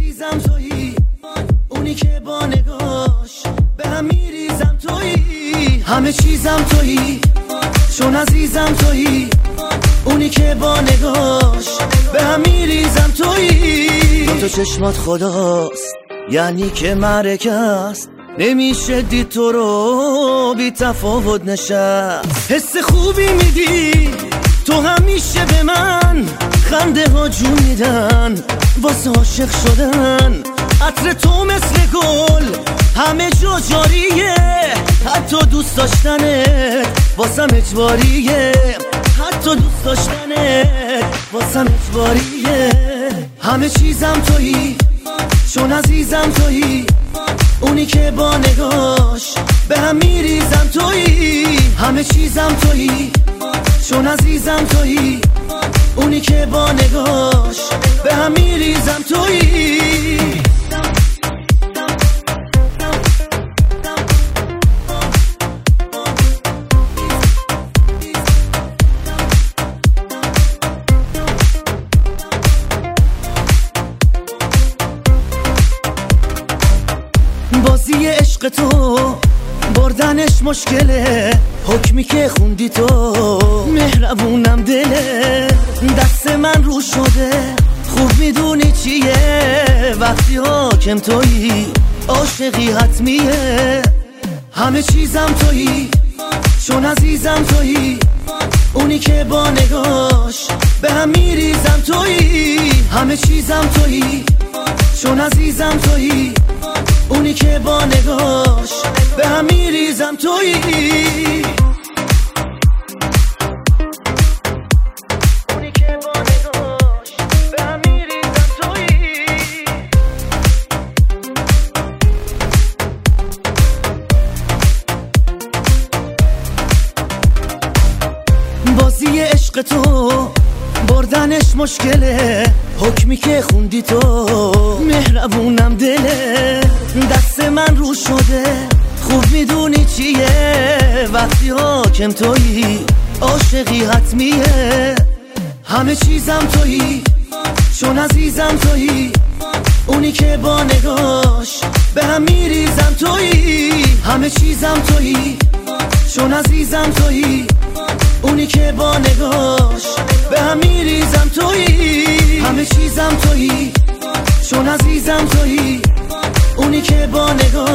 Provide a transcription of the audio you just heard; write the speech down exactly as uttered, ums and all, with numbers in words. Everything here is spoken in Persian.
عزیزم تویی، اونی که با نگاش به هم میریزم تویی، همه چیزم تویی، چون عزیزم تویی، اونی که با نگاش به هم میریزم تویی. با تو چشمات خداست، یعنی که معرکه است، نمیشه دید تو رو بی تفاوت نشست. حس خوبی میدی تو، همیشه به من خنده ها جون میدن، واسه عاشق شدن عطر تو مثل گل همه جا جاریه، حتی دوست داشتنت واسم اجباریه، حتی دوست داشتنت واسم اجباریه. همه چیزم تویی، چون عزیزم تویی، اونی که با نگاش به هم میریزم تویی، همه چیزم تویی، چون عزیزم تویی، اونی که با نگاش به هم میریزم تویی. بازی عشق تو بردنش مشکله، حکمی که خوندی تو مهربونم دله، دست من رو شده خوب میدونی چیه، وقتی حاکم تویی عاشقی حتمیه. همه چیزم تویی، چون عزیزم تویی، اونی که با نگاش به هم میریزم تویی، همه چیزم تویی، چون عزیزم تویی، اونی که با نگاش به هم میریزم تویی. اونی که با نگاش به هم میریزم تویی. بازی عشق تو بردنش مشکله، حکمی که خوندی تو مهربونم دله، دست من رو شده خوب میدونی چیه، وقتی حاکم تویی عاشقی حتمیه. همه چیزم تویی، چون عزیزم تویی، اونی که با نگاش به هم میریزم تویی، همه چیزم تویی، چون عزیزم تویی، اونی که با نگاش به هم میریزم تویی، همه چیزم تویی، چون عزیزم تویی، اونی که با نگاش